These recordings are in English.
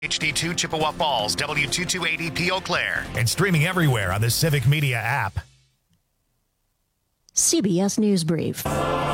HD2 Chippewa Falls, W2280P Eau Claire. And streaming everywhere on the Civic Media app. CBS News Brief.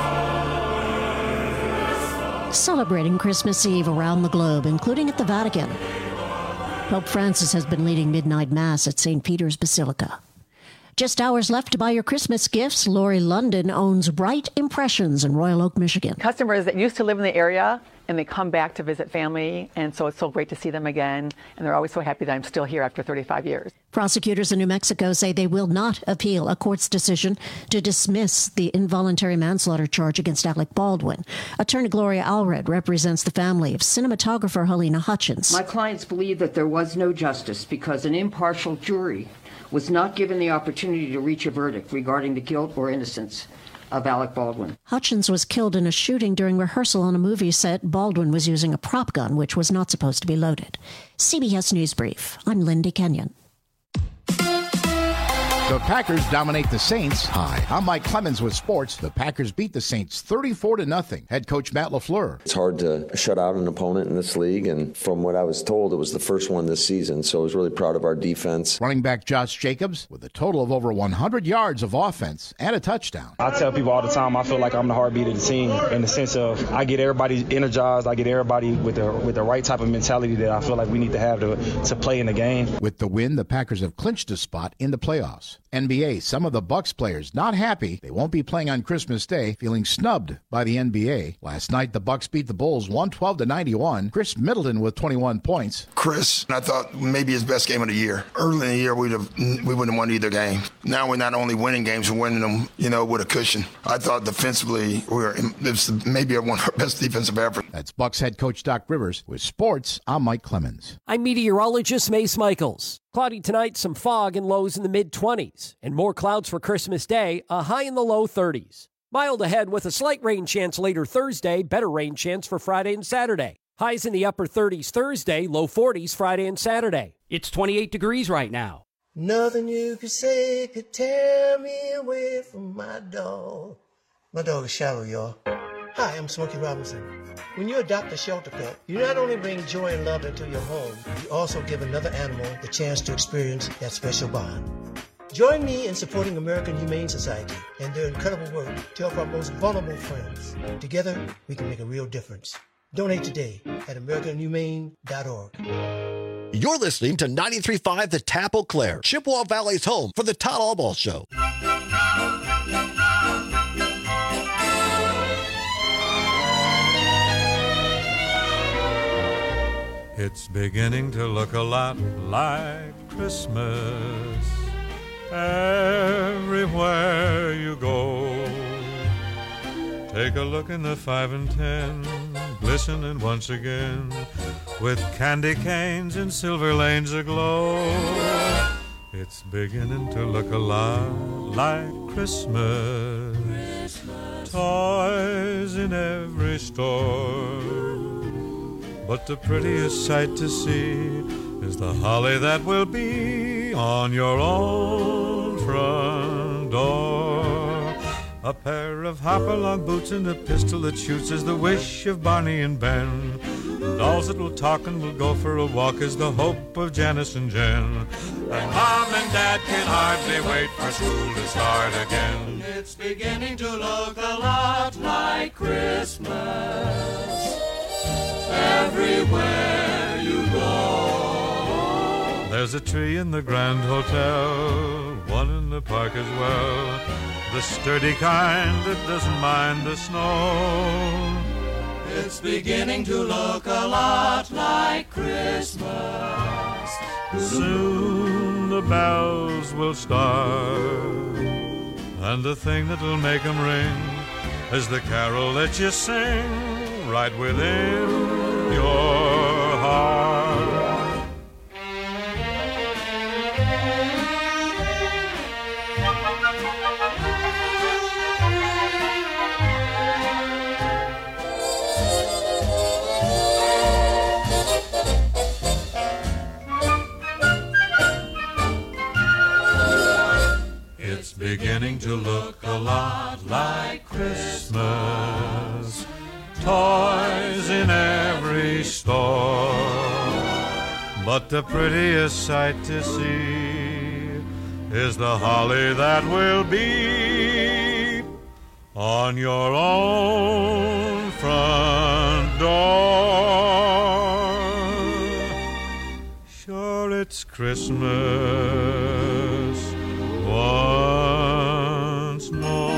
Celebrating Christmas Eve around the globe, including at the Vatican. Pope Francis has been leading midnight mass at St. Peter's Basilica. Just hours left to buy your Christmas gifts. Lori London owns Bright Impressions in Royal Oak, Michigan. Customers that used to live in the area and they come back to visit family, and so it's so great to see them again, and they're always so happy that I'm still here after 35 years. Prosecutors in New Mexico say they will not appeal a court's decision to dismiss the involuntary manslaughter charge against Alec Baldwin. Attorney Gloria Allred represents the family of cinematographer Helena Hutchins. My clients believe that there was no justice because an impartial jury was not given the opportunity to reach a verdict regarding the guilt or innocence of Alec Baldwin. Hutchins was killed in a shooting during rehearsal on a movie set. Baldwin was using a prop gun, which was not supposed to be loaded. CBS News Brief. I'm Lindy Kenyon. The Packers dominate the Saints. Hi, I'm Mike Clemens with sports. The Packers beat the Saints 34-0. Head coach Matt LaFleur. It's hard to shut out an opponent in this league, and from what I was told, it was the first one this season, so I was really proud of our defense. Running back Josh Jacobs with a total of over 100 yards of offense and a touchdown. I tell people all the time I feel like I'm the heartbeat of the team in the sense of I get everybody energized, I get everybody with the right type of mentality that I feel like we need to have to play in the game. With the win, the Packers have clinched a spot in the playoffs. NBA, some of the Bucks players not happy they won't be playing on Christmas Day, feeling snubbed by the NBA. Last night, the Bucks beat the Bulls 112-91. Chris Middleton with 21 points. Chris, I thought maybe his best game of the year. Early in the year, we wouldn't have won either game. Now we're not only winning games, we're winning them, with a cushion. I thought defensively, it's maybe one of our best defensive ever. That's Bucks head coach Doc Rivers. With sports, I'm Mike Clemens. I'm meteorologist Mace Michaels. Cloudy tonight, some fog and lows in the mid-20s. And more clouds for Christmas Day, a high in the low 30s. Mild ahead with a slight rain chance later Thursday, better rain chance for Friday and Saturday. Highs in the upper 30s Thursday, low 40s Friday and Saturday. It's 28 degrees right now. Nothing you could say could tear me away from my dog. My dog is Shallow, y'all. Hi, I'm Smokey Robinson. When you adopt a shelter pet, you not only bring joy and love into your home, you also give another animal the chance to experience that special bond. Join me in supporting American Humane Society and their incredible work to help our most vulnerable friends. Together, we can make a real difference. Donate today at AmericanHumane.org. You're listening to 93.5 The Tap Eau Claire, Chippewa Valley's home for the Todd Albaugh Show. It's beginning to look a lot like Christmas everywhere you go. Take a look in the 5 and 10, glistening once again, with candy canes and silver lanes aglow. It's beginning to look a lot like Christmas. Toys in every store. But the prettiest sight to see is the holly that will be on your own front door. A pair of hop-along boots and a pistol that shoots is the wish of Barney and Ben. Dolls that will talk and will go for a walk is the hope of Janice and Jen. And Mom and Dad can hardly wait for school to start again. It's beginning to look a lot like Christmas everywhere you go. There's a tree in the Grand Hotel, one in the park as well, the sturdy kind that doesn't mind the snow. It's beginning to look a lot like Christmas. Soon the bells will start, and the thing that'll make them ring is the carol that you sing right within your heart. It's beginning to look a lot like Christmas. Toys in every store. but the prettiest sight to see is the holly that will be on your own front door. Sure, it's Christmas once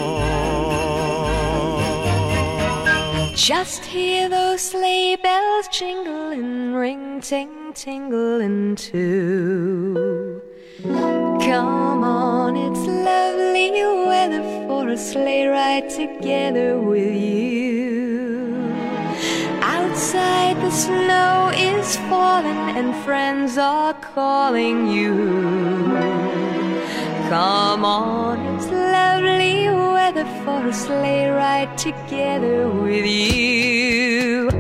more. Just hear those sleigh bells jingling, ring, ting, tingling too. Come on, it's lovely weather for a sleigh ride together with you. Outside the snow is falling and friends are calling you. Come on, it's lovely weather for a sleigh ride together with you.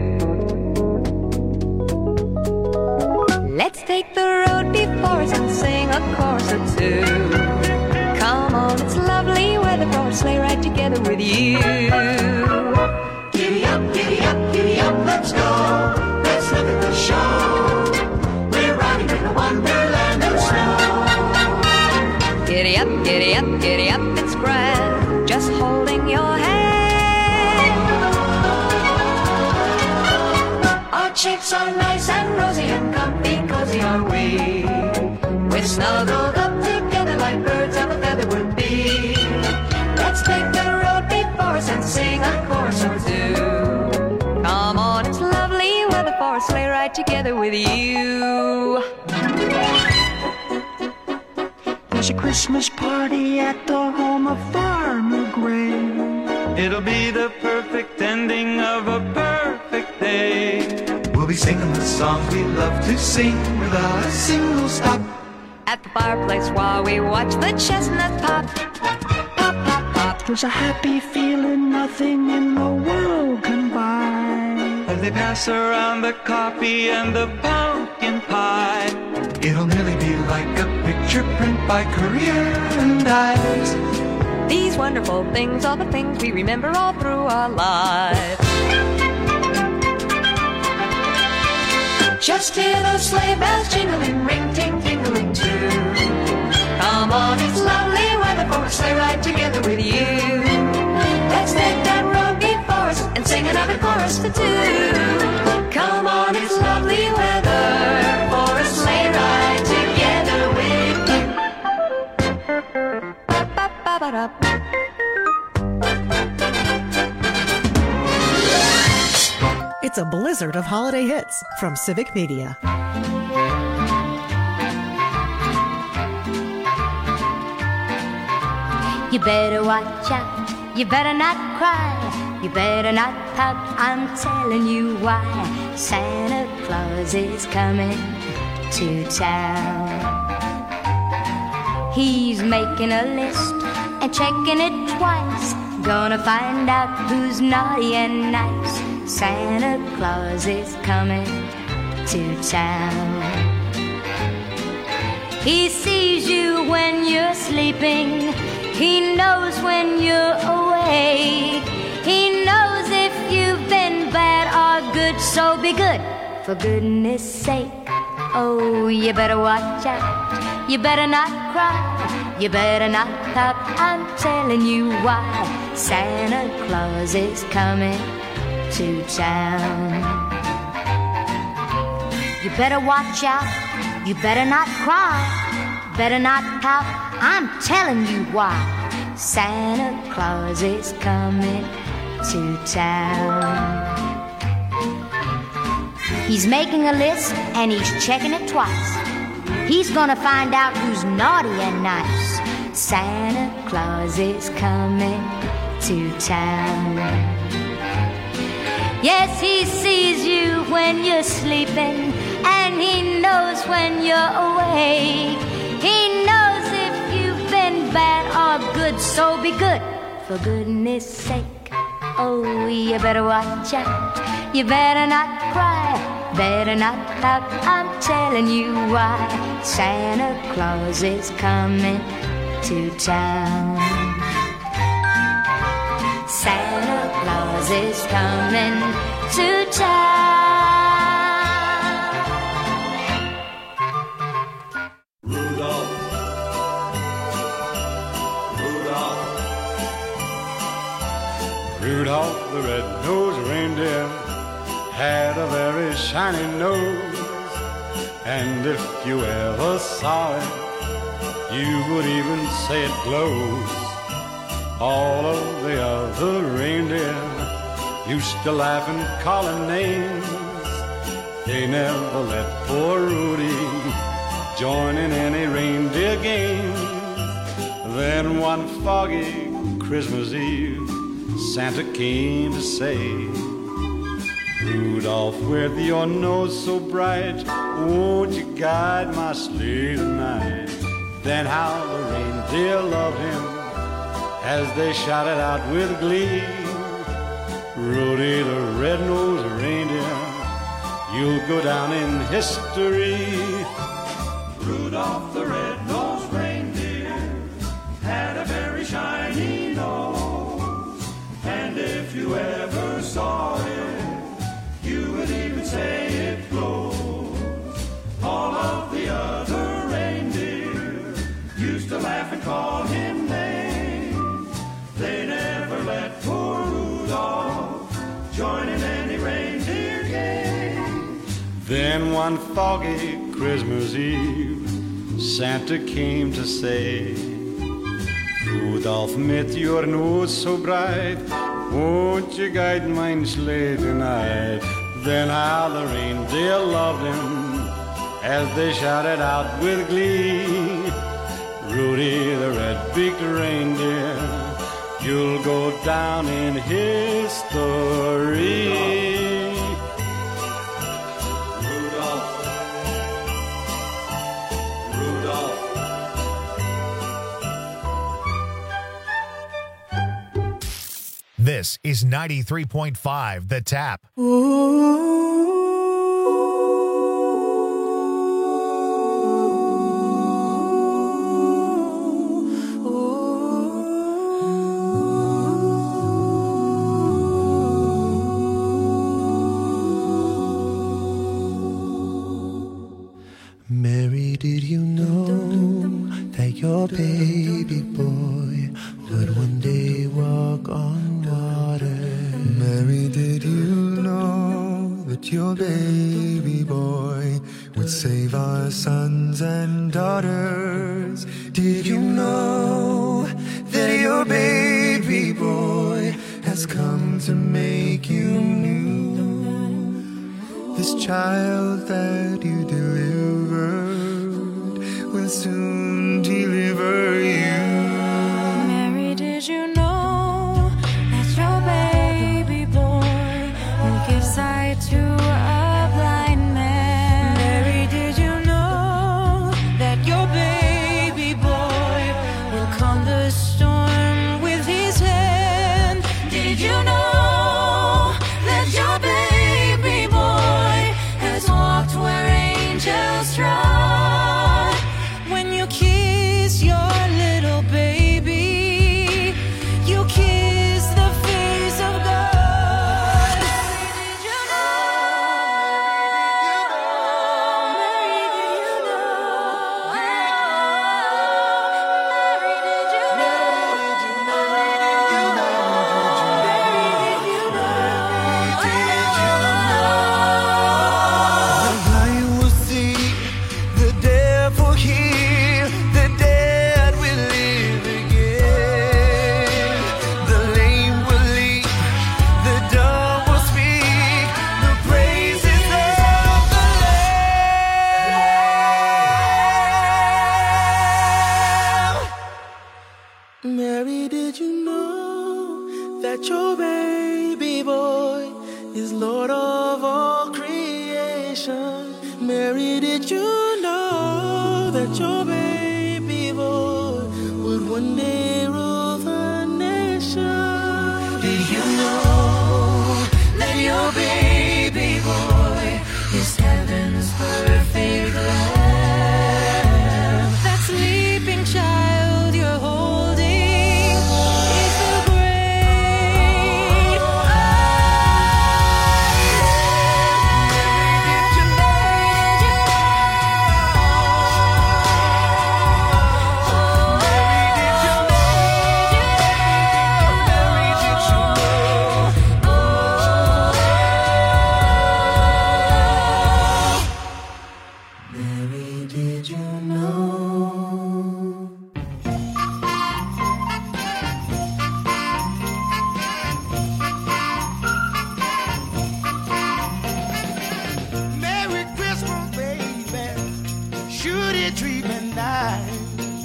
Let's take the road before us and sing a chorus or two. Come on, it's lovely weather for a sleigh ride together with you. Giddy up, giddy up, giddy up, let's go. Let's look at the show. We're riding in a wonderland of snow. Giddy up, giddy up, giddy up, it's grand, just holding your hand. Our cheeks are nice and rosy and comfy, cozy are we. We're snuggled up together like birds of a feather would be. Let's take the road before us and sing a chorus or two. Come on, it's lovely weather for a sleigh ride together with you. There's a Christmas party at the home of Farmer Gray. It'll be the perfect ending of a perfect day. We'll be singing the songs we love to sing without a single stop. At the fireplace while we watch the chestnuts pop. Pop, pop, pop. There's a happy feeling nothing in the world can buy. As they pass around the coffee and the pumpkin pie. It'll nearly be like a picture print by Currier and Ives. These wonderful things are the things we remember all through our lives. Just hear those sleigh bells jingling, ring, ting, tingling too. Come on, it's lovely weather for a sleigh ride together with you. Let's take that road before us and sing another chorus for two. Come on, it's lovely weather for a sleigh ride together with you. Ba-ba-ba-ba-da. It's a blizzard of holiday hits from Civic Media. You better watch out, you better not cry, you better not pout, I'm telling you why. Santa Claus is coming to town. He's making a list and checking it twice, gonna find out who's naughty and nice. Santa Claus is coming to town. He sees you when you're sleeping, he knows when you're awake, he knows if you've been bad or good, so be good, for goodness sake. Oh, you better watch out, you better not cry, you better not pout, I'm telling you why. Santa Claus is coming to town. You better watch out, you better not cry, better not pout, I'm telling you why. Santa Claus is coming to town. He's making a list and he's checking it twice. He's gonna find out who's naughty and nice. Santa Claus is coming to town. Yes, he sees you when you're sleeping, and he knows when you're awake. He knows if you've been bad or good, so be good, for goodness sake. Oh, you better watch out, you better not cry, better not pout, I'm telling you why. Santa Claus is coming to town. Santa Claus is coming to town. the red-nosed reindeer had a very shiny nose, and if you ever saw it, you would even say it glows. All of the other reindeer used to laugh and call him names. They never let poor Rudy join in any reindeer games. Then one foggy Christmas Eve, Santa came to say, Rudolph, with your nose so bright, won't you guide my sleigh tonight? Then how the reindeer loved him as they shouted out with glee, Rudy the red-nosed reindeer, you'll go down in history. Rudolph the red-nosed reindeer had a very shiny nose, and if you ever saw it, you would even say it glows. All of the other reindeer used to laugh and call him names. They never let poor Rudolph join in any reindeer game. Then one foggy Christmas Eve, Santa came to say, Rudolph, mit your nose so bright, won't you guide mine sleigh tonight? Then how the reindeer loved him as they shouted out with glee, Rudy the red-beaked reindeer, you'll go down in history. This is 93.5 The Tap. Mary, did you know that your baby boy would one day walk on water? Mary, did you know that your baby boy would save our sons and daughters? Did you know that your baby boy has come to make you new? This child that you delivered will soon deliver you. Mary, did you know that your baby boy will give sight to a blind man? Mary, did you know that your baby boy will calm the storm with his hand? Did you know that your baby boy has walked where angels trod? When you kiss your little baby, you kiss the face of God. Did you know? Mary, did you know? Mary, did you know? The blind will see, the deaf will hear, the dead will live again. The lame will leap, the dumb will speak, the praises of the Lamb. Mary, did you know that your baby boy is Lord of all creation? Mary, did you know that your baby boy would one day rule the nation? Did you know that your baby boy is heaven's perfect lamb? That sleeping child you're holding is the great I am. Judy treat me nice.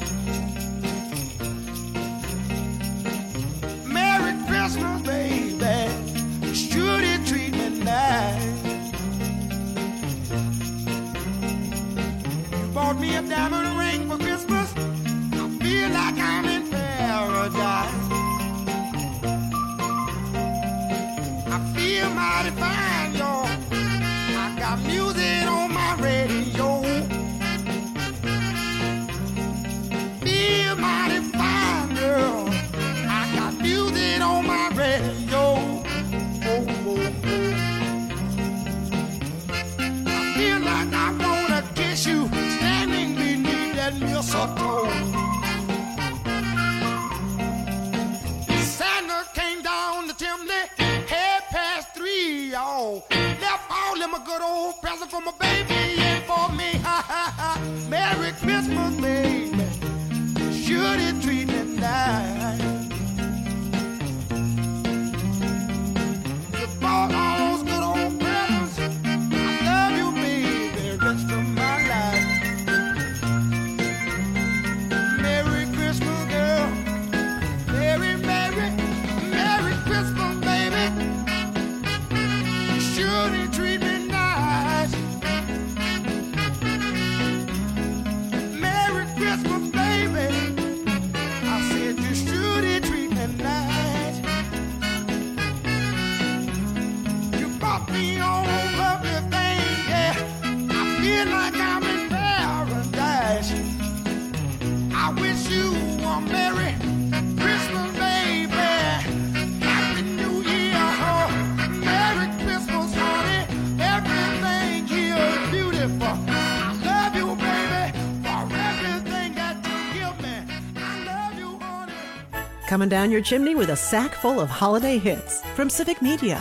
Merry Christmas, baby. Judy treat me nice. You bought me a diamond ring for Christmas. I feel like I'm in paradise. I feel mighty fine, y'all. I got music on my radio. Feel mighty fine, girl. I got music on my radio. Oh, oh, oh. I feel like I wanna kiss you standing beneath that mistletoe. Santa came down the chimney, 3:30, y'all. Left all them a good old present for my baby and for me. Ha ha ha. Merry Christmas, baby. Should it treat me nice? You bought all those good old presents. I love you, baby, the rest of my life. Merry Christmas, girl. Merry, Merry, Merry Christmas, baby. Should it treat me nice? Merry Christmas, baby. I said you should it treat me nice. You bought me all everything, yeah. I feel like I'm in paradise. I wish you a Merry Christmas, baby. Happy New Year, oh. Merry Christmas, honey. Everything here is beautiful. I love you, baby, for everything that you give me. I love you, honey. Coming down your chimney with a sack full of holiday hits from Civic Media.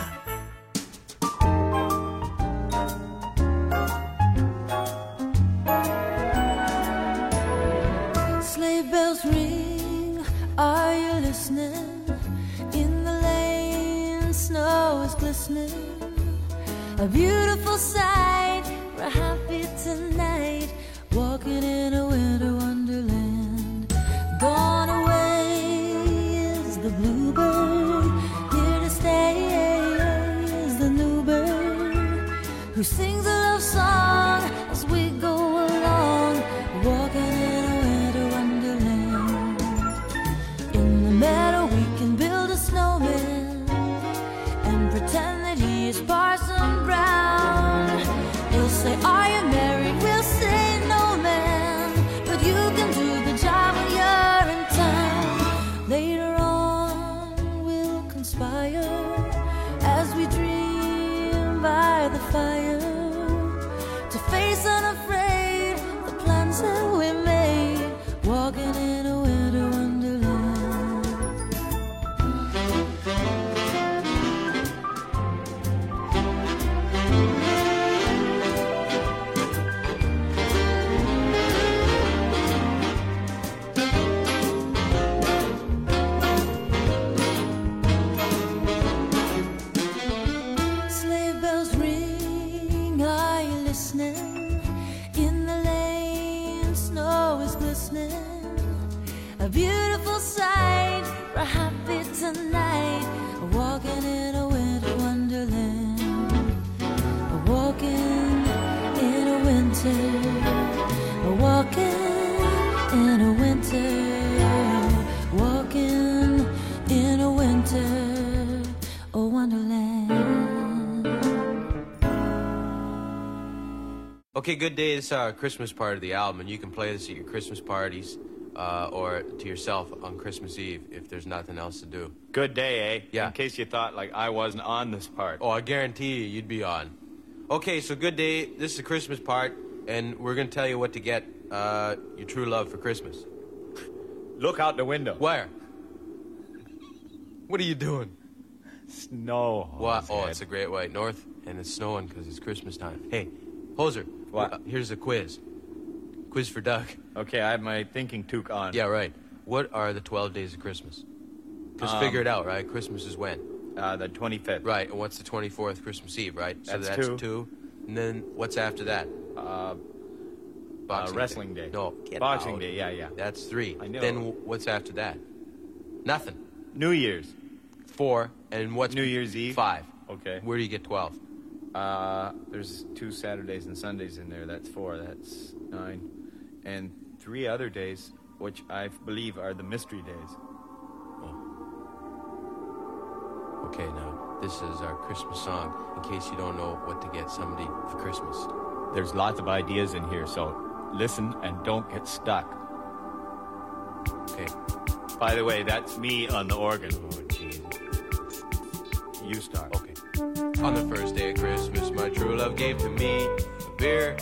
Sleigh bells ring, are you listening? In the lane, snow is glistening. A beautiful sight, we're happy tonight, walking in a winter wonderland. Gone away is the bluebird, here to stay is the new bird, who sings a love song as we go along, walking in a winter wonderland. In the meadow we can build a snowman and pretend that he is Parson Brown. He'll say, are you married? We'll say, no, man, but you can do the job when you're in town. Later on we'll conspire as we dream by the fire to face unafraid the plans that we made, walking in a winter wonderland. Sleigh bells ring, are you listening? In the lane, snow is glistening. A beautiful sight, we're happy tonight, walking in a winter wonderland. Walking in a winter, walking in a winter, walking in a winter, a wonderland. Okay, Good Day. This is our Christmas part of the album, and you can play this at your Christmas parties or to yourself on Christmas Eve if there's nothing else to do. Good Day, eh? Yeah. In case you thought, like, I wasn't on this part. Oh, I guarantee you, you'd be on. Okay, so Good Day. This is the Christmas part, and we're going to tell you what to get your true love for Christmas. Look out the window. Where? What are you doing? Snow. What? Oh, it's the Great White North, and it's snowing because it's Christmas time. Hey, Hoser. What? Here's a quiz. Quiz for Doug. Okay, I have my thinking toque on. Yeah, right. What are the 12 days of Christmas? Just figure it out, right? Christmas is when? The 25th. Right, and what's the 24th? Christmas Eve, right? So That's two. And then what's after that? Wrestling Day. No. Boxing Day, yeah. That's 3. I know. Then what's after that? Nothing. New Year's. 4. And what's New Year's Eve? 5. Okay. Where do you get 12? There's 2 Saturdays and Sundays in there. That's 4. That's 9. And 3 other days, which I believe are the mystery days. Okay, now, this is our Christmas song, in case you don't know what to get somebody for Christmas. There's lots of ideas in here, so listen and don't get stuck. Okay. By the way, that's me on the organ. Oh, jeez. You start. Okay. On the first day of Christmas, my true love gave to me a beer.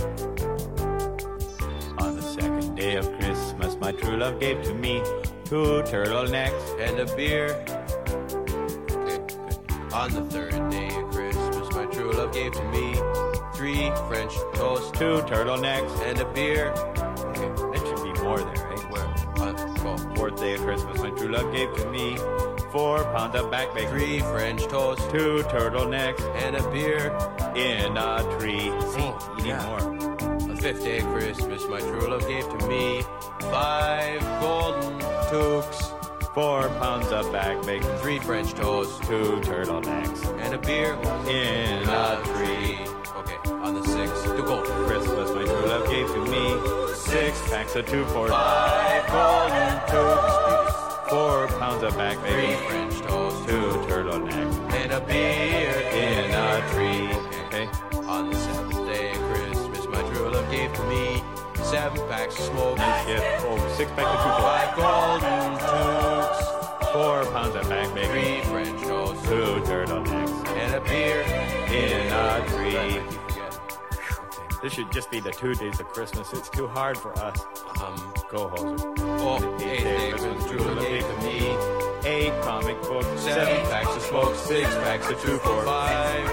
On the second day of Christmas, my true love gave to me 2 turtlenecks and a beer. Okay, good. On the third day of Christmas, my true love gave to me 3 French toasts, 2 turtlenecks and a beer. Okay, that should be more there, right? Where? Go. Fourth day of Christmas, my true love gave to me 4 pounds of back bacon, 3 French toasts, 2 turtlenecks, and a beer in a tree. See, you need more. On the 5th day of Christmas, my true love gave to me 5 golden toques, 4 pounds of back bacon, 3 French toasts, 2 turtlenecks, and a beer in a tree. Okay, on the 6th to go. Christmas, my true love gave to me 6 packs of 2-4, 5 golden toques, 4 pounds of back bacon, 3 French toasts, 2 turtlenecks, and a beer in a tree. Okay. On the 7th day of Christmas, my true love gave to me 7 packs of smoke. Nice gift. 6 packs of 2-4, 5 golden toques, 4 pounds of back bacon, 3 French toasts, 2 turtlenecks, and a beer in a tree. This should just be the 2 days of Christmas. It's too hard for us. Go, Hoser. Oh, 8th day of Christmas, true love gave to me 8 comic books, 7 packs of smoke, 6 packs of 2-4, 5.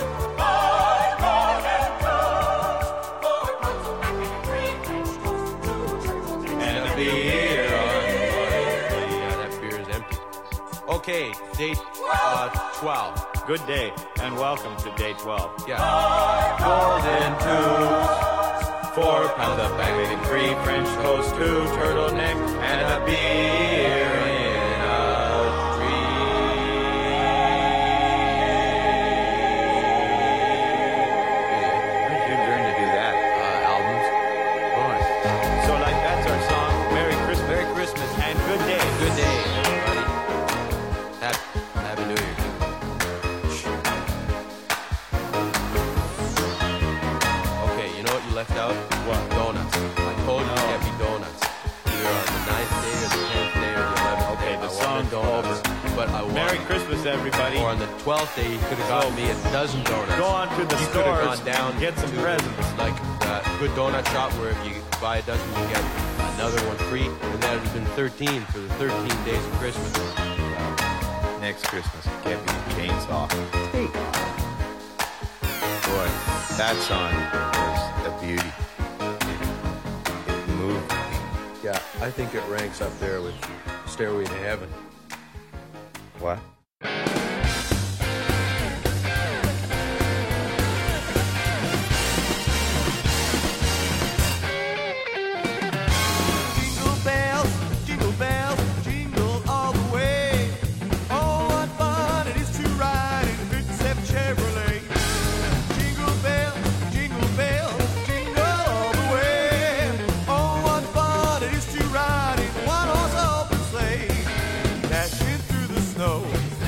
And a beer. Yeah, that beer is empty. Okay, day 12. Good day, and welcome to day 12. Yeah. Golden tubes, 4 pounds of back bacon, 3 French toast, 2 turtleneck, and a beer in a tree. Where did you learn to do that? Albums. Right. So, like, that's our song. Merry Christmas. Merry Christmas. And good day. Good day, everybody. Happy New Year. Left out? What? Donuts. I told you to get me donuts. Either on the 9th day or the 10th day or the 11th okay, day. The song's over. But I want Merry Christmas, everybody. Or on the 12th day, you could have gotten me a dozen donuts. Go on to the you stores could have gone down and get some presents. Like a good donut shop where if you buy a dozen, you get another one free. And that would have been 13 for the 13 days of Christmas. Next Christmas, get me a chainsaw. Boy, that song was a beauty. It moved me. Yeah, I think it ranks up there with Stairway to Heaven. What? Jingle bells, jingle all the way. Oh, what fun it is to ride in a 57 Chevrolet. Jingle bells, jingle all the way. Oh, what fun it is to ride in a one-horse open sleigh. Dashing through the snow,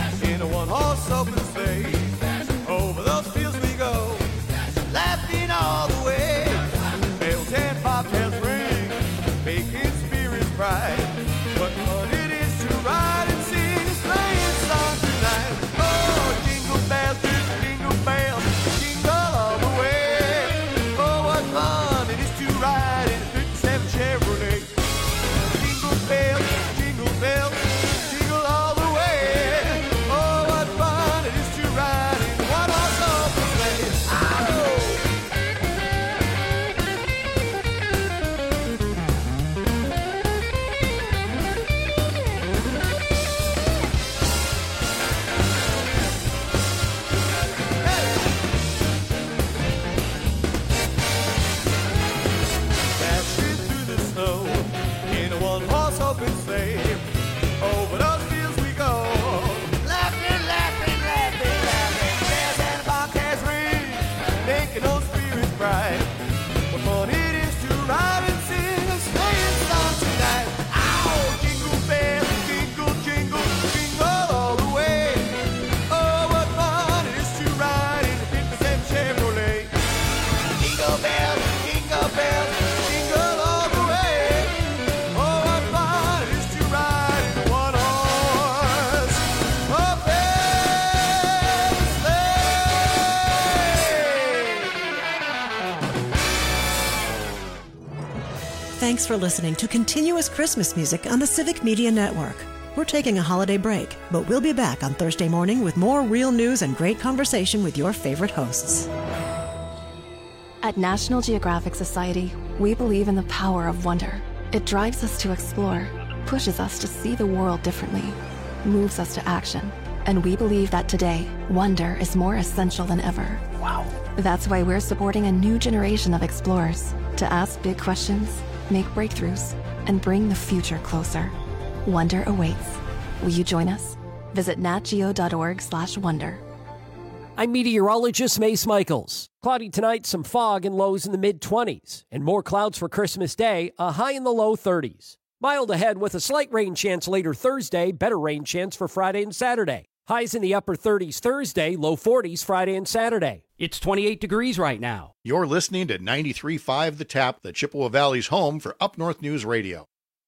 Thanks for listening to Continuous Christmas Music on the Civic Media Network. We're taking a holiday break, but we'll be back on Thursday morning with more real news and great conversation with your favorite hosts. At National Geographic Society, we believe in the power of wonder. It drives us to explore, pushes us to see the world differently, moves us to action. And we believe that today, wonder is more essential than ever. Wow. That's why we're supporting a new generation of explorers to ask big questions, make breakthroughs, and bring the future closer. Wonder awaits. Will you join us? Visit natgeo.org/wonder. I'm meteorologist Mace Michaels. Cloudy tonight, some fog and lows in the mid-20s, and more clouds for Christmas Day, a high in the low 30s. Mild ahead with a slight rain chance later Thursday, better rain chance for Friday and Saturday. Highs in the upper 30s Thursday, low 40s Friday and Saturday. It's 28 degrees right now. You're listening to 93.5 The Tap, the Chippewa Valley's home for Up North News Radio.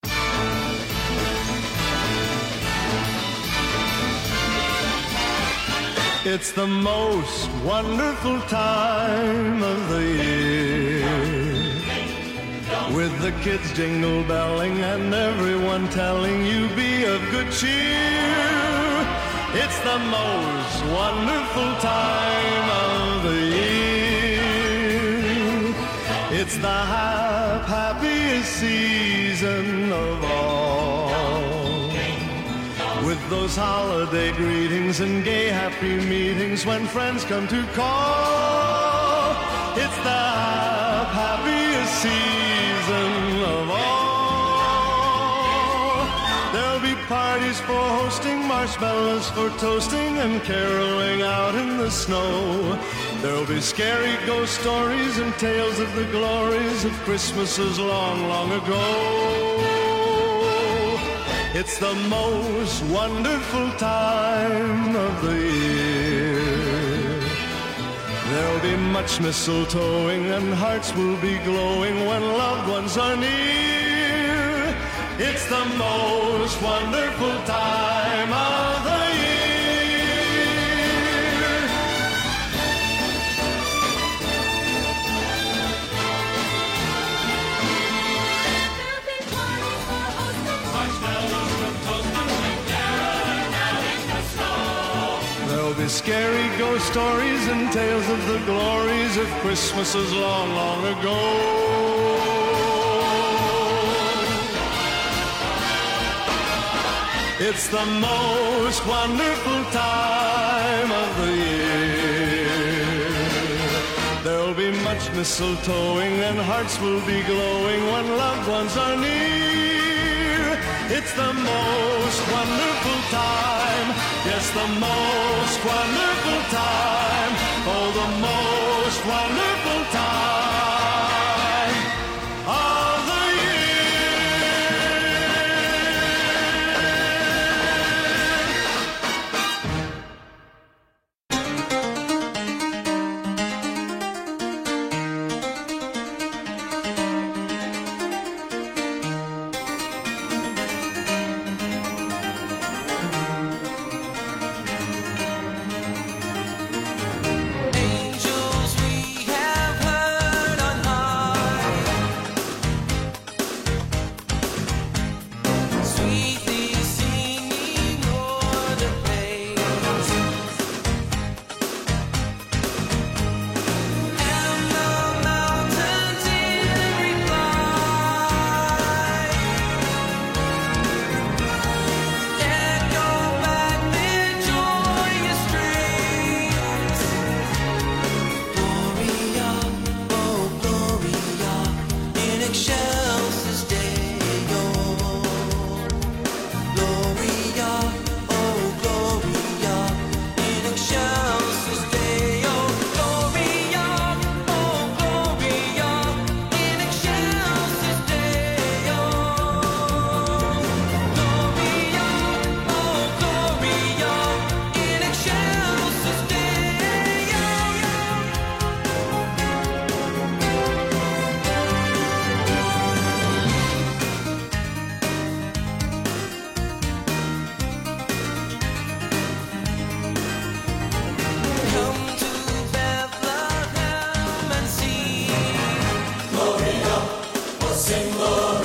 It's the most wonderful time of the year, with the kids jingle belling and everyone telling you be of good cheer. It's the most wonderful time of the year. It's the happiest season of all, with those holiday greetings and gay happy meetings when friends come to call. It's the happiest season of all. There'll be parties for hosting, marshmallows for toasting, and caroling out in the snow. There'll be scary ghost stories and tales of the glories of Christmases long, long ago. It's the most wonderful time of the year. There'll be much mistletoeing and hearts will be glowing when loved ones are near. It's the most wonderful time of the year. There'll be scary ghost stories and tales of the glories of Christmases long, long ago. It's the most wonderful time of the year. There'll be much mistletoeing and hearts will be glowing when loved ones are near. It's the most wonderful time. Yes, the most wonderful time. Oh, the most wonderful time of the Gloria, oh sing gloria.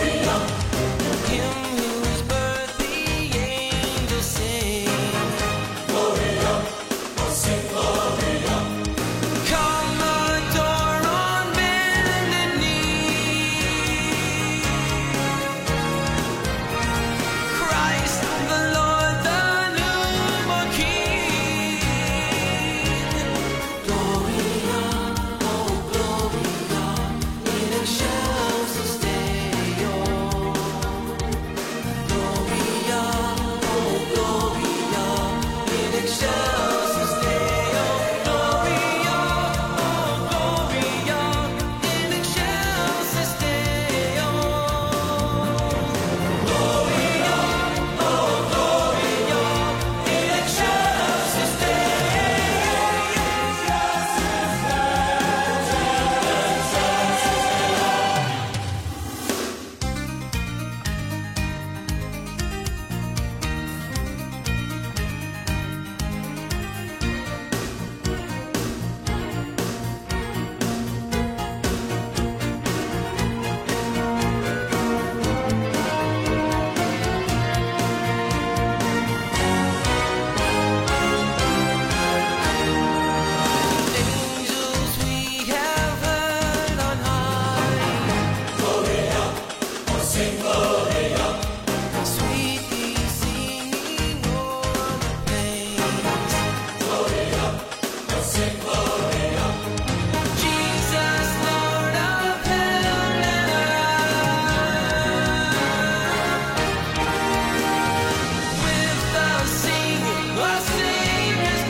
sing Gloria. Sweetly singing o'er the plains. Gloria, we'll sing Gloria. Jesus, Lord of heaven and earth. With the singing of Savior's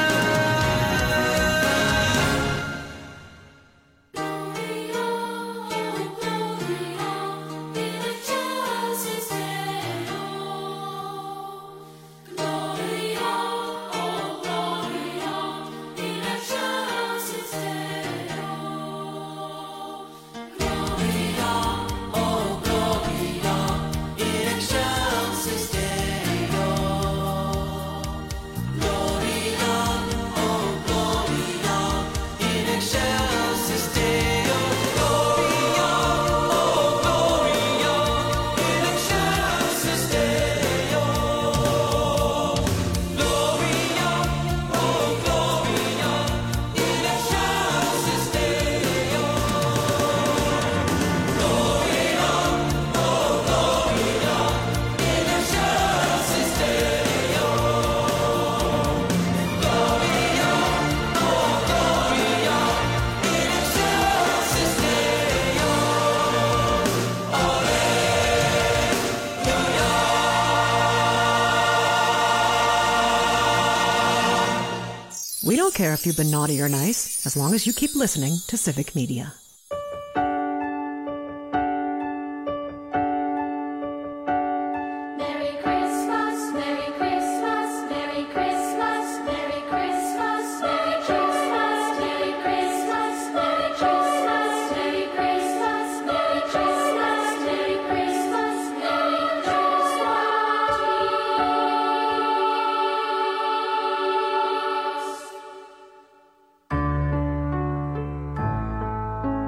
We don't care if you've been naughty or nice, as long as you keep listening to Civic Media. Merry Christmas, Merry Christmas, Merry Christmas, Merry Christmas, Merry Christmas, Merry Christmas, Merry Christmas, Merry Christmas, Merry Christmas, Merry Christmas, Merry Christmas.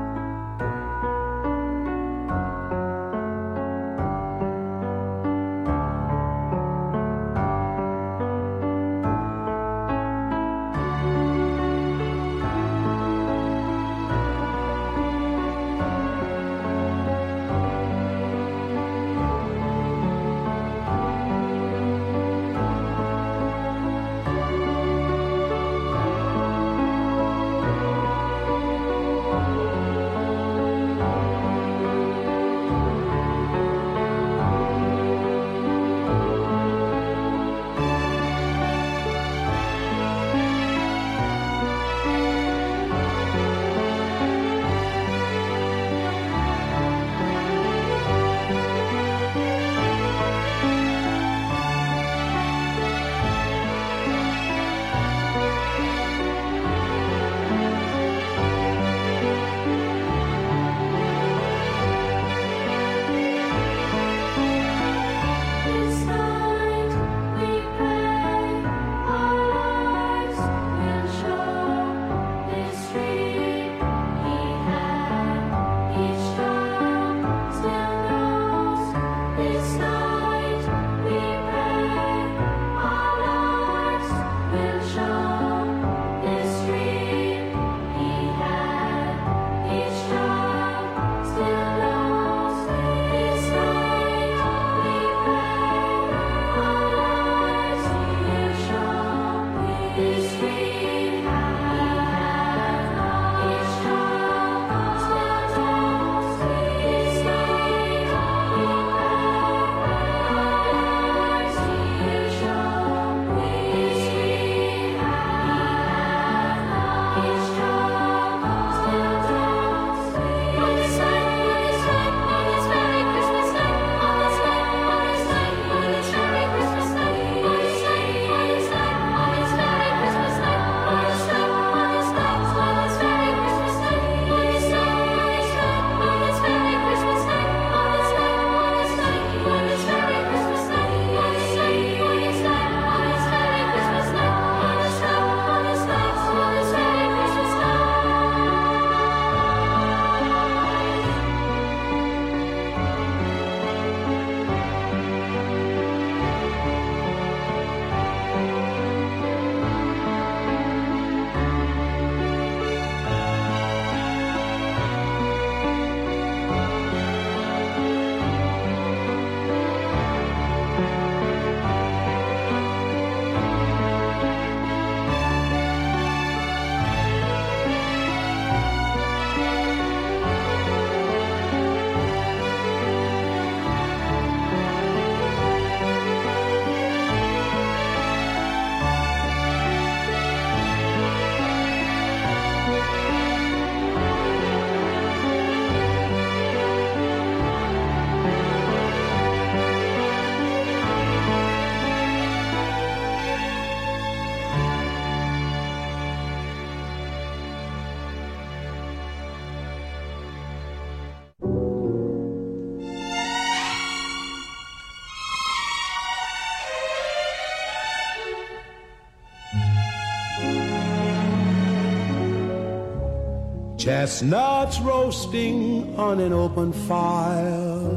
Chestnuts roasting on an open fire,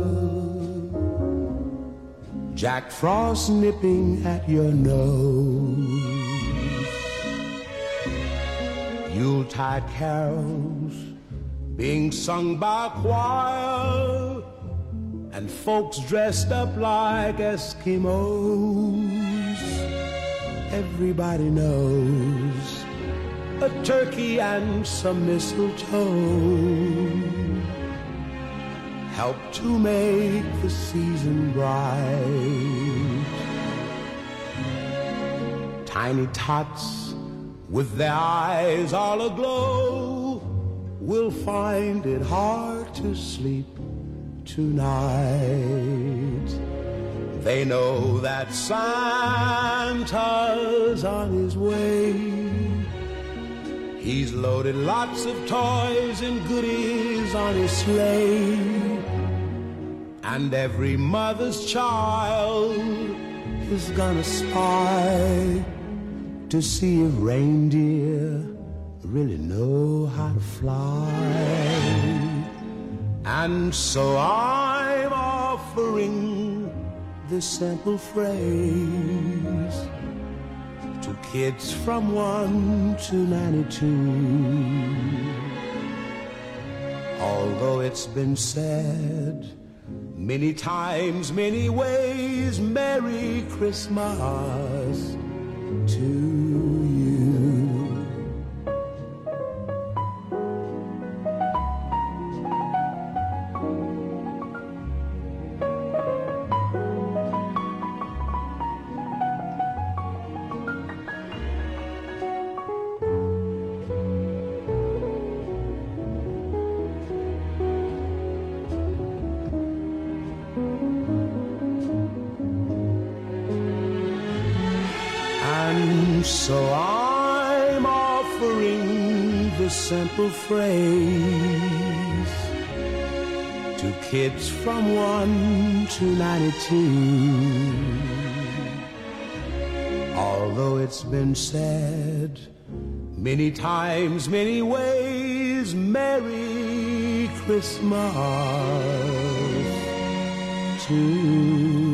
Jack Frost nipping at your nose, Yuletide carols being sung by a choir, and folks dressed up like Eskimos. Everybody knows a turkey and some mistletoe help to make the season bright. Tiny tots with their eyes all aglow will find it hard to sleep tonight. They know that Santa's on his way. He's loaded lots of toys and goodies on his sleigh. And every mother's child is gonna spy to see if reindeer really know how to fly. And so I'm offering this simple phrase to kids from 1 to 92. Although it's been said many times, many ways, Merry Christmas to you. So I'm offering the simple phrase to kids from 1 to 92. Although it's been said many times, many ways, Merry Christmas to you.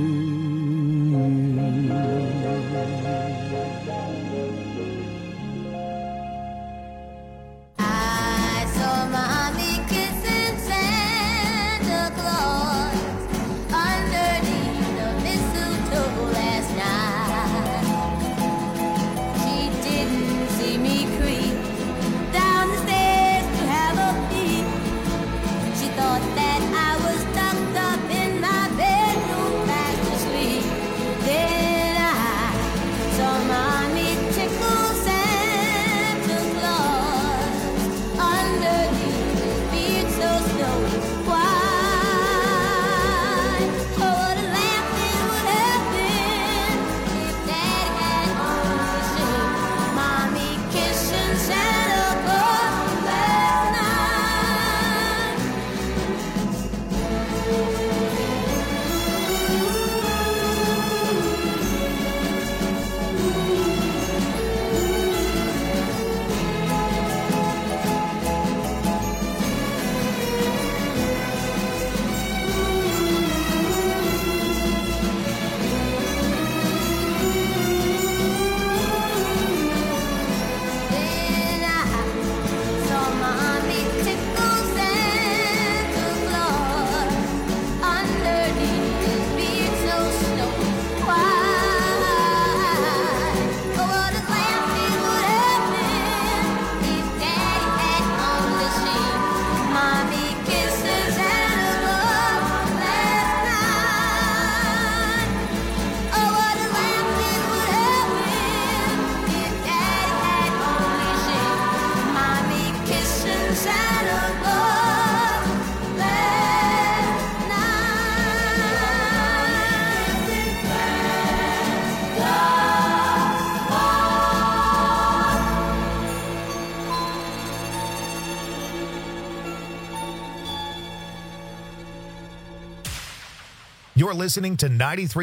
You're listening to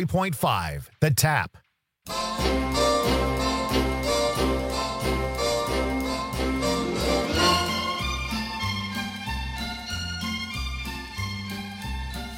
93.5, The Tap.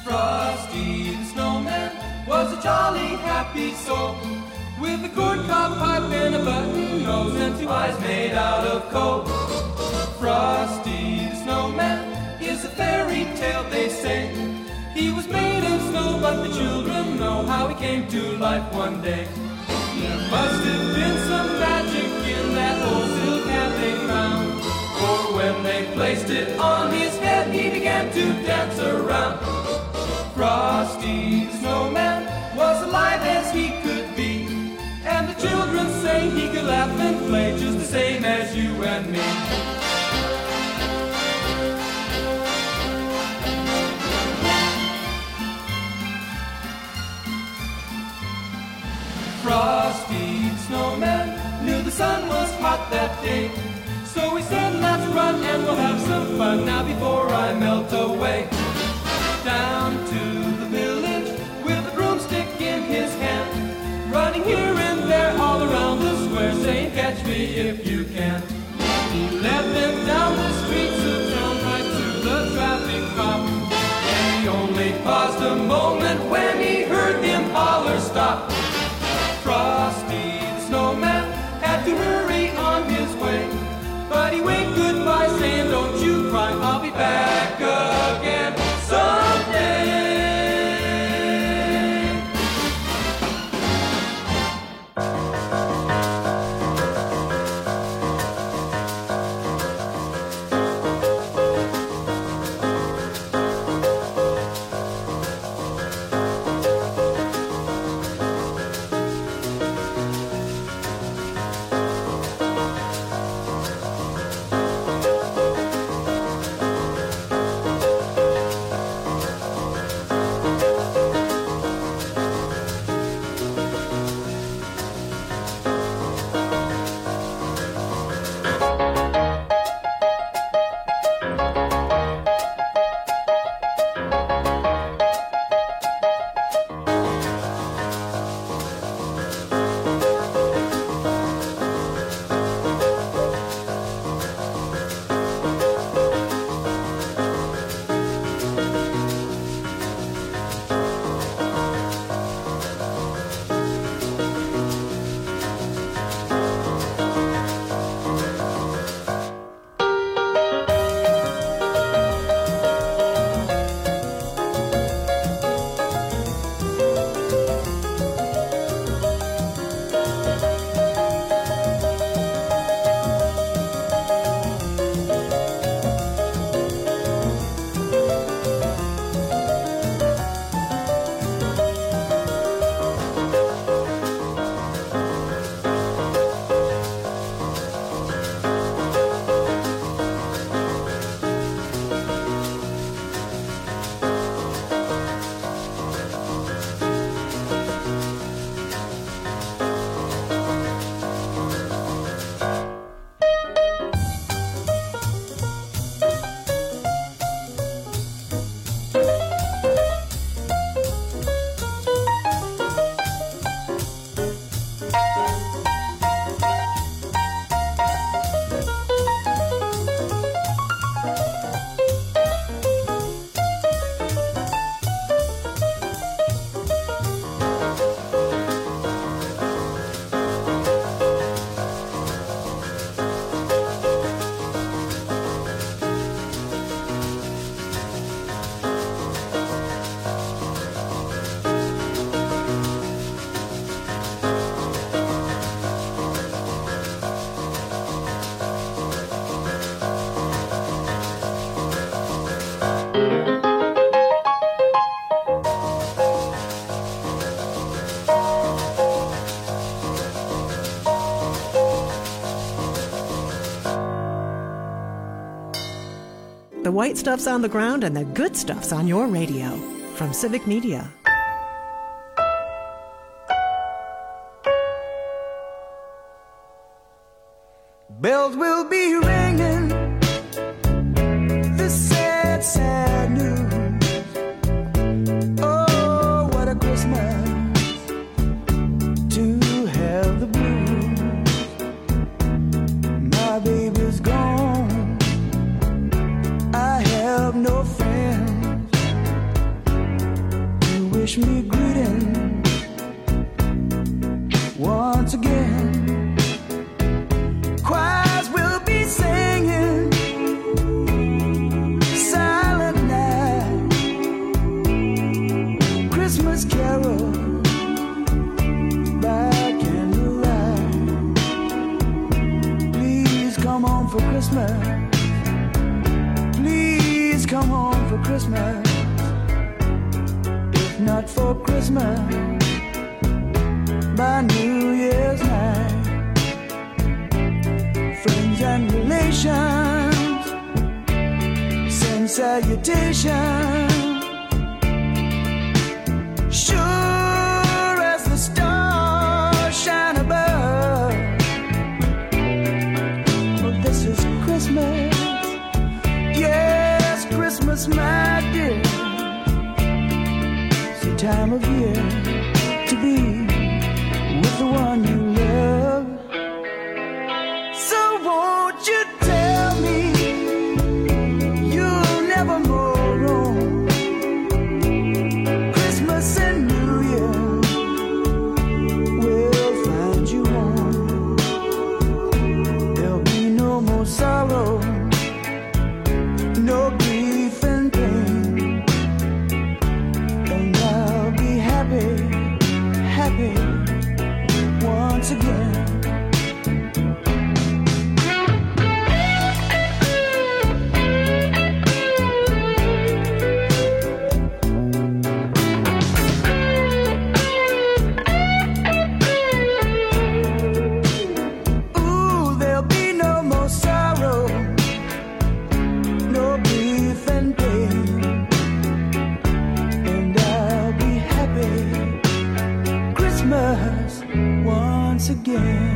Frosty the Snowman was a jolly, happy soul, with a corncob pipe and a button nose and 2 eyes made out of coal. Frosty the Snowman is a fairy tale, they say. He was made of snow, but the children know how he came to life one day. There must have been some magic in that old silk hat they found, for when they placed it on his head, he began to dance around. Frosty the Snowman was alive as he could be, and the children say he could laugh and play just the same as you and me. Frosty the Snowman knew the sun was hot that day, so he said, let's run and we'll have some fun now before I melt away. Down to the village with a broomstick in his hand, running here and there all around the square, saying, catch me if you can. He led them down the streets of town right to the traffic cop, and he only paused a moment when he heard him holler, stop. Frosty the Snowman had to hurry on his way, but he waved goodbye saying, don't you cry, I'll be back again someday. The white stuff's on the ground and the good stuff's on your radio. From Civic Media. Bells will be ringing, this sad, sad news. Oh, what a Christmas to have the blues. My baby's gone, I have no friends. wish me greeting once again. Choirs will be singing Silent Night, Christmas carol by candlelight. Please come home for Christmas. Please come home for Christmas. If not for Christmas, by New Year's night. Friends and relations send salutations. Sure as the stars shine above. Well, this is Christmas. Yes, Christmas, my dear. It's the time of year to be with the one you love. So won't you tell me you'll never more roam? Christmas and New Year will find you home. There'll be no more sorrow, no grief and pain, and I'll be happy, happy once again. Ooh, there'll be no more sorrow, no grief and pain, and I'll be happy Christmas once again.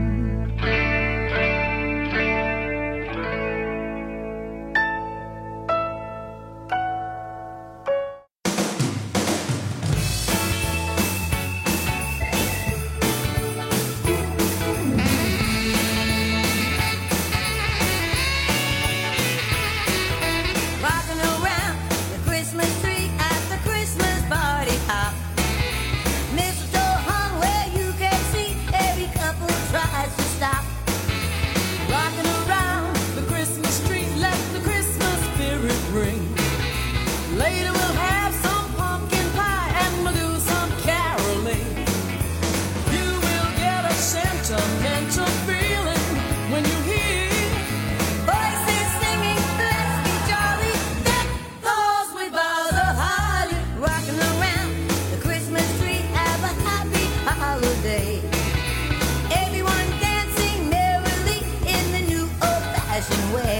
Rocking around the Christmas tree at the Christmas party hop. Mistletoe hung where you can see every couple tries to stop. Rocking around the Christmas tree, let the Christmas spirit ring. Later we'll have some pumpkin pie and we'll do some caroling. You will get a sentimental feeling when you hear voices singing, let's be jolly, deck the halls with boughs of holly. Rocking around the Christmas tree, have a happy holiday. Everyone dancing merrily in the new old-fashioned way.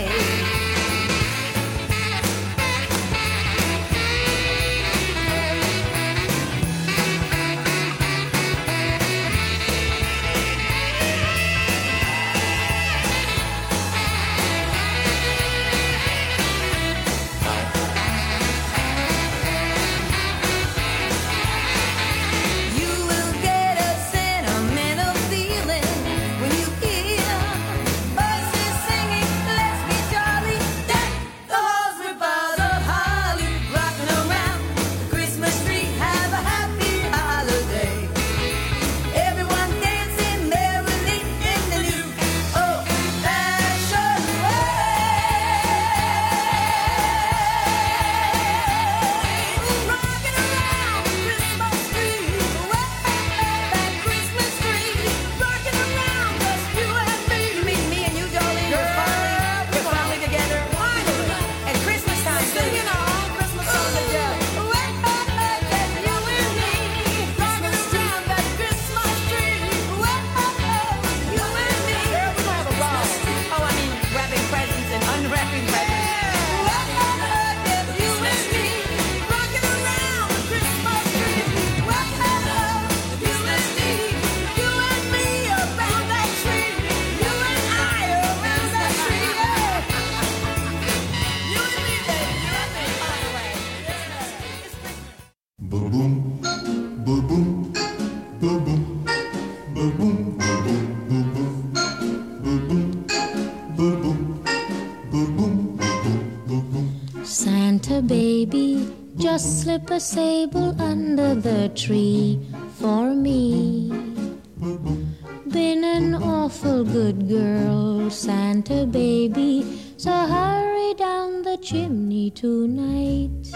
You will get a sentimental feeling when you hear voices singing, let's be jolly, deck the halls with boughs of holly. Rocking around the Christmas tree, have a happy holiday. Everyone dancing merrily in the new old-fashioned way. Rocking around the Christmas tree, that Christmas tree. Rocking around just you and me. You mean me and you, darling? We're finally together. Finally. At Christmas time, singing our own Christmas song together. That you and me. Rocking around that Christmas tree. You and me. Girl, we gonna have a ball. Oh, I mean, wrapping presents and unwrapping presents. You and me. Rocking around the Christmas tree. Christmas tree. You and me around that tree. You and I around that tree. You and me, baby. You and me. All right. Boom boom, boom boom, boom boom, boom boom, boom boom, boom boom, boom boom, boom boom, boom boom, boom boom. Santa baby, just slip a sable under the tree for me. Been an awful good girl, Santa baby, so hurry down the chimney tonight.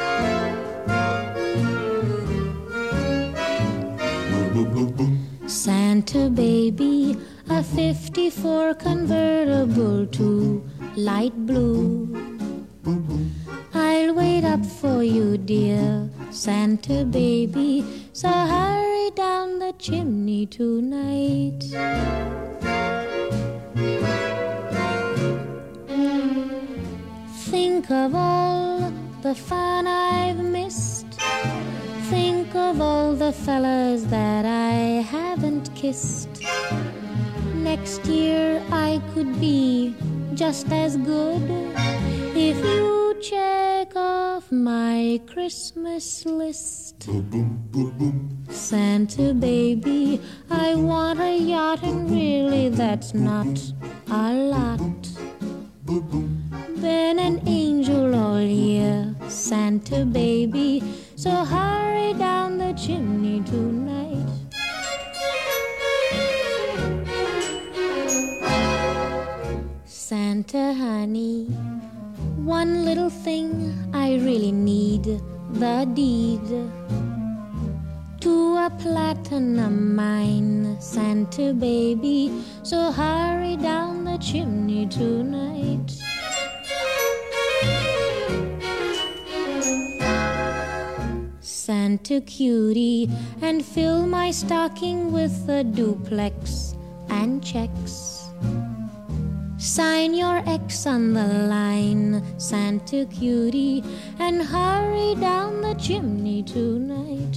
Santa baby, a 54 convertible to light blue. I'll wait up for you, dear Santa baby, so hurry down the chimney tonight. Think of all the fun I've missed. Think of all the fellas that I haven't kissed. Next year I could be just as good if you check off my Christmas list. Santa baby, I want a yacht, and really that's not a lot. Been an angel all year, Santa baby, so hurry down the chimney tonight. Santa honey, one little thing I really need, the deed to a platinum mine, Santa baby, so hurry down the chimney tonight. Santa cutie, and fill my stocking with a duplex and checks. Sign your X on the line, Santa cutie, and hurry down the chimney tonight.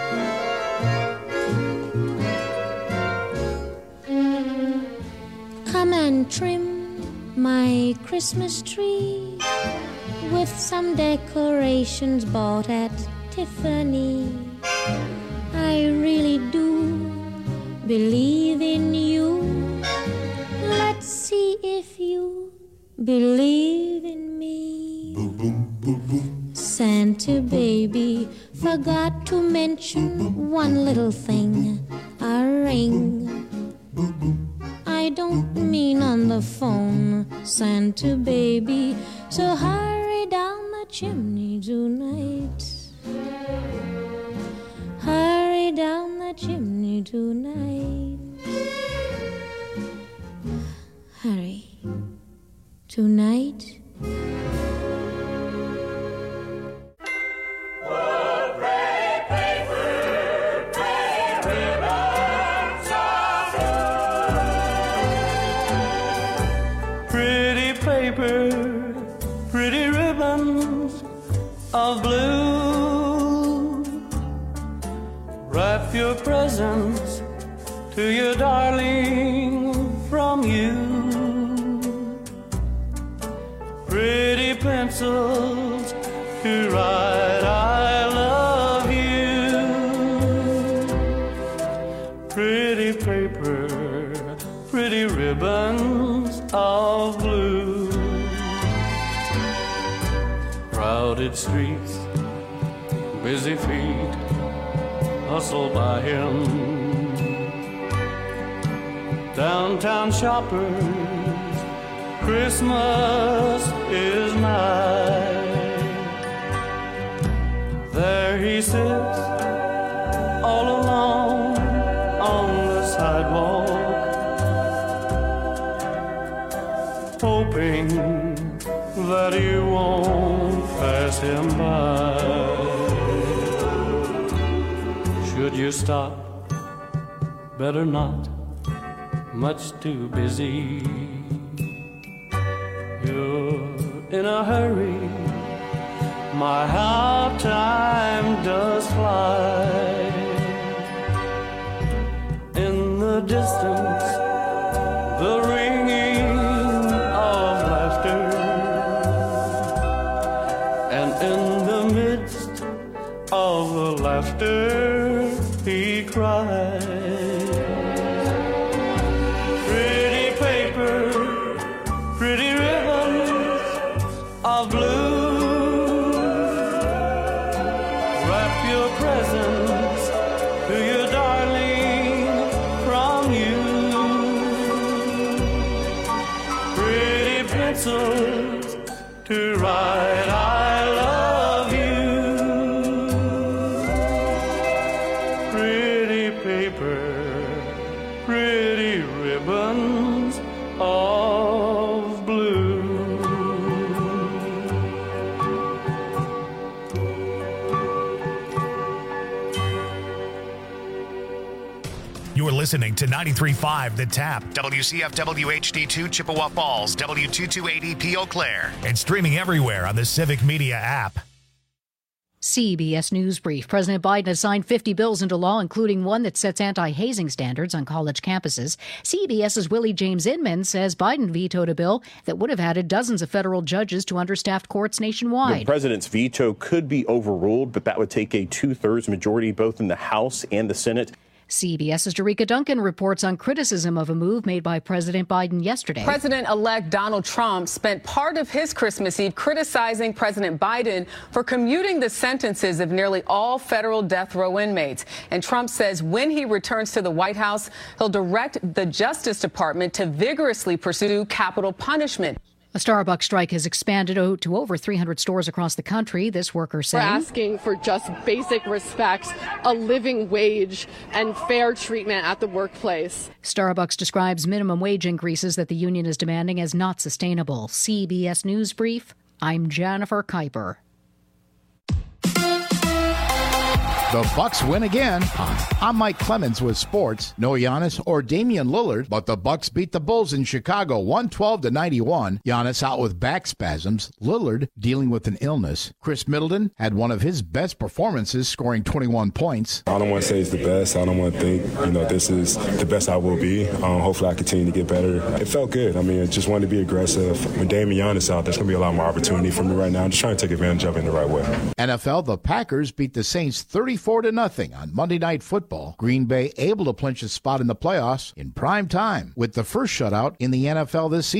Come and trim my Christmas tree with some decorations bought at Tiffany. I really do believe in you. Let's see if you believe in me. Santa baby, forgot to mention one little thing, a ring. I don't mean on the phone, Santa baby, so hurry down the chimney tonight. Hurry down the chimney tonight. Hurry. Tonight. Pretty paper, pretty ribbons of blue. Wrap your presents to your darling from you. Pretty pencils to write I love you. Pretty paper, pretty ribbons of blue. Crowded streets, busy feet hustle by him. Downtown shoppers, Christmas is nigh. There he sits all alone on the sidewalk, hoping that you won't pass him by. Should you stop? Better not, much too busy. You're in a hurry, my how time does fly. In the distance, the ringing of laughter, and in the midst of the laughter he cried. Pretty paper, pretty ribbons of blue, wrap your presents to your darling from you. Pretty pencils to write I love you. Pretty paper, pretty ribbons of blue. You're listening to 93.5 The Tap, WCFW HD2 Chippewa Falls, W228EP Eau Claire, and streaming everywhere on the Civic Media app. CBS News Brief. President Biden has signed 50 bills into law, including one that sets anti-hazing standards on college campuses. CBS's Willie James Inman says Biden vetoed a bill that would have added dozens of federal judges to understaffed courts nationwide. The president's veto could be overruled, but that would take a two-thirds majority both in the House and the Senate. CBS's Jerika Duncan reports on criticism of a move made by President Biden yesterday. President-elect Donald Trump spent part of his Christmas Eve criticizing President Biden for commuting the sentences of nearly all federal death row inmates. And Trump says when he returns to the White House, he'll direct the Justice Department to vigorously pursue capital punishment. A Starbucks strike has expanded to over 300 stores across the country, this worker saying. We're asking for just basic respect, a living wage, and fair treatment at the workplace. Starbucks describes minimum wage increases that the union is demanding as not sustainable. CBS News Brief, I'm Jennifer Kuiper. The Bucks win again. I'm Mike Clemens with sports. No Giannis or Damian Lillard, but the Bucks beat the Bulls in Chicago 112-91. Giannis out with back spasms. Lillard dealing with an illness. Chris Middleton had one of his best performances, scoring 21 points. I don't want to say it's the best. I don't want to think, this is the best I will be. Hopefully I continue to get better. It felt good. I just wanted to be aggressive. When Damian Giannis out, there's going to be a lot more opportunity for me right now. I'm just trying to take advantage of it in the right way. NFL, the Packers beat the Saints 34-0 on Monday Night Football. Green Bay able to clinch a spot in the playoffs in prime time with the first shutout in the NFL this season.